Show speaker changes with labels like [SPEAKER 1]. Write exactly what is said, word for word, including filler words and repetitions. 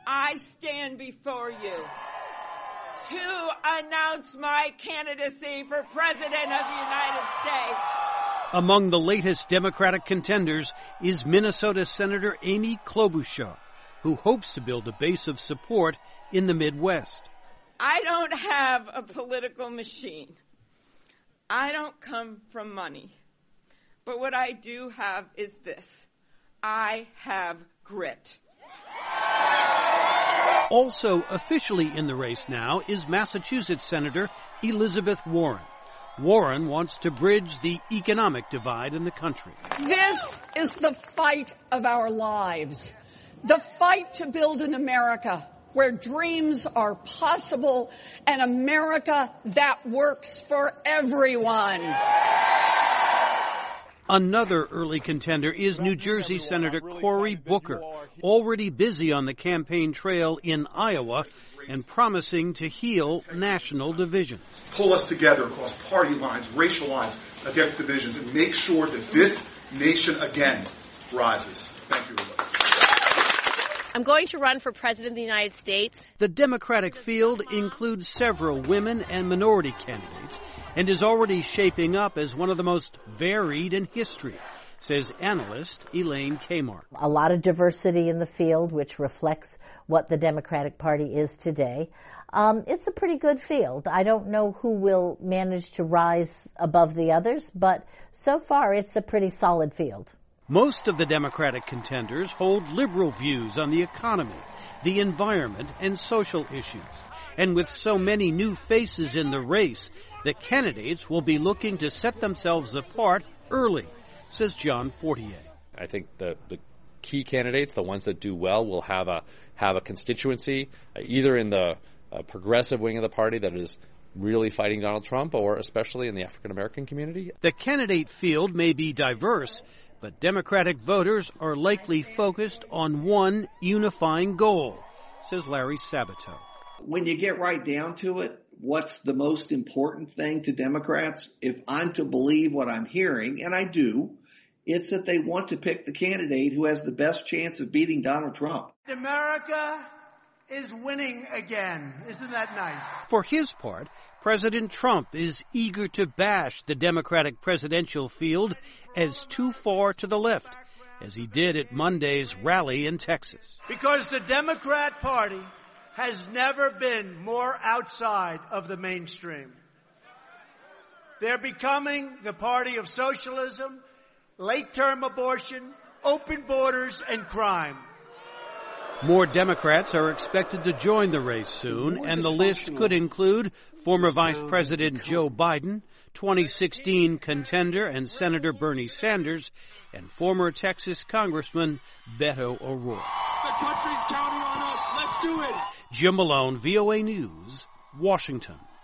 [SPEAKER 1] I stand before you to announce my candidacy for President of the United States.
[SPEAKER 2] Among the latest Democratic contenders is Minnesota Senator Amy Klobuchar, who hopes to build a base of support in the Midwest.
[SPEAKER 1] I don't have a political machine. I don't come from money. But what I do have is this. I have grit.
[SPEAKER 2] Also officially in the race now is Massachusetts Senator Elizabeth Warren. Warren wants to bridge the economic divide in the country.
[SPEAKER 3] This is the fight of our lives. The fight to build an America where dreams are possible, an America that works for everyone.
[SPEAKER 2] Another early contender is New Jersey Senator Cory Booker, already busy on the campaign trail in Iowa and promising to heal national divisions.
[SPEAKER 4] Pull us together across party lines, racial lines, against divisions, and make sure that this nation again rises. Thank you, everybody.
[SPEAKER 5] I'm going to run for President of the United States.
[SPEAKER 2] The Democratic field includes several women and minority candidates and is already shaping up as one of the most varied in history, says analyst Elaine Kmart.
[SPEAKER 6] A lot of diversity in the field, which reflects what the Democratic Party is today. Um, it's a pretty good field. I don't know who will manage to rise above the others, but so far it's a pretty solid field.
[SPEAKER 2] Most of the Democratic contenders hold liberal views on the economy, the environment, and social issues. And with so many new faces in the race, the candidates will be looking to set themselves apart early, says John Fortier.
[SPEAKER 7] I think the, the key candidates, the ones that do well, will have a have a constituency, uh, either in the uh, progressive wing of the party that is really fighting Donald Trump, or especially in the African-American community.
[SPEAKER 2] The candidate field may be diverse, but Democratic voters are likely focused on one unifying goal, says Larry Sabato.
[SPEAKER 8] When you get right down to it, what's the most important thing to Democrats? If I'm to believe what I'm hearing, and I do, it's that they want to pick the candidate who has the best chance of beating Donald Trump.
[SPEAKER 9] America is winning again. Isn't that nice?
[SPEAKER 2] For his part, President Trump is eager to bash the Democratic presidential field as too far to the left, as he did at Monday's rally in Texas.
[SPEAKER 9] Because the Democrat Party has never been more outside of the mainstream. They're becoming the party of socialism, late-term abortion, open borders, and crime.
[SPEAKER 2] More Democrats are expected to join the race soon, and the list could include former Vice President Joe Biden, twenty sixteen contender and Senator Bernie Sanders, and former Texas Congressman Beto O'Rourke.
[SPEAKER 10] The country's counting on us. Let's do it.
[SPEAKER 2] Jim Malone, V O A News, Washington.